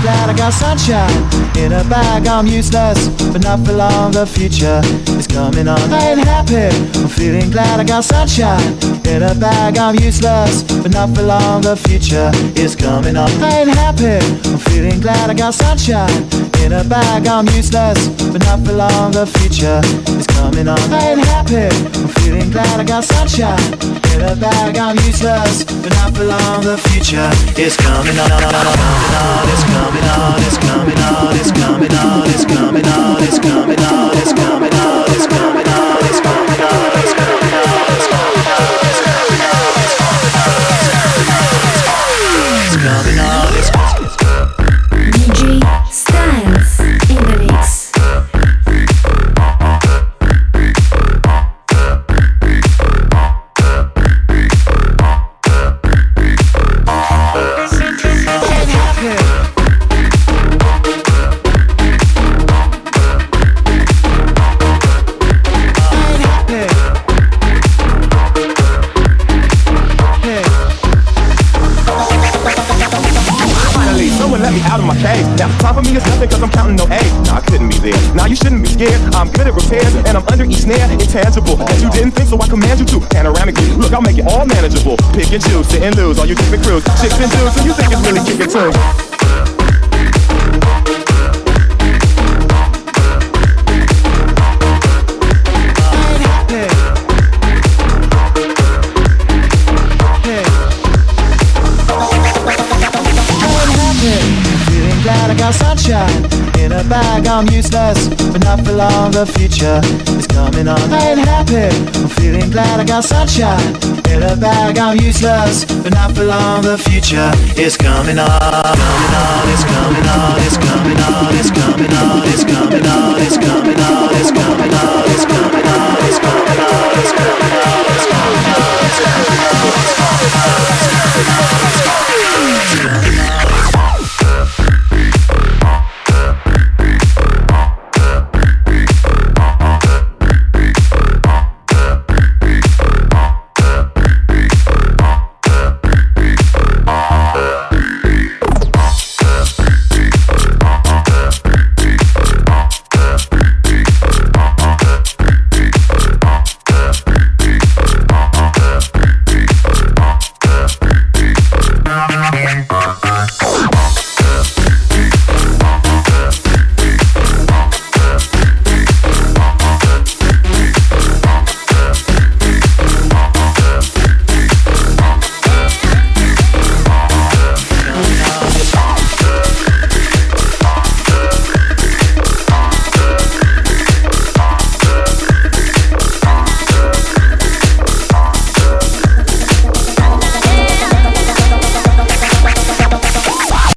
glad I got sunshine in a bag. I'm useless, but not for long. The future is coming on. I ain't happy. I'm feeling glad I got sunshine in a bag. I'm useless, but not for long. The future is coming on. I ain't happy. I'm feeling glad I got sunshine in a bag. I'm useless, but not for long. The future is coming on. I ain't happy. I'm feeling glad I got sunshine in a bag. I'm useless, but not for long. The future is coming on. It's coming on. It's coming on. It's coming on. It's coming on. It's coming on. It's coming on. It's coming on. It's coming on. It's coming on. It's coming on. It's coming on. It's coming on. It's coming on. DJ Styles in the mix. Now, time for me is nothing cause I'm counting no A's. Nah, I couldn't be there. Now you shouldn't be scared. I'm good at repairs and I'm under each snare. Intangible, that you didn't think, so I command you to. Panoramically, look, I'll make it all manageable. Pick and choose, sit and lose, all you different crews. Chicks and dudes, so you think it's really kicking too. I got sunshine in a bag. I'm useless, but not for long. The future is coming on. I ain't happy. I'm feeling glad I got sunshine in a bag. I'm useless, but not for long. The future is coming on. Coming on. It's coming on.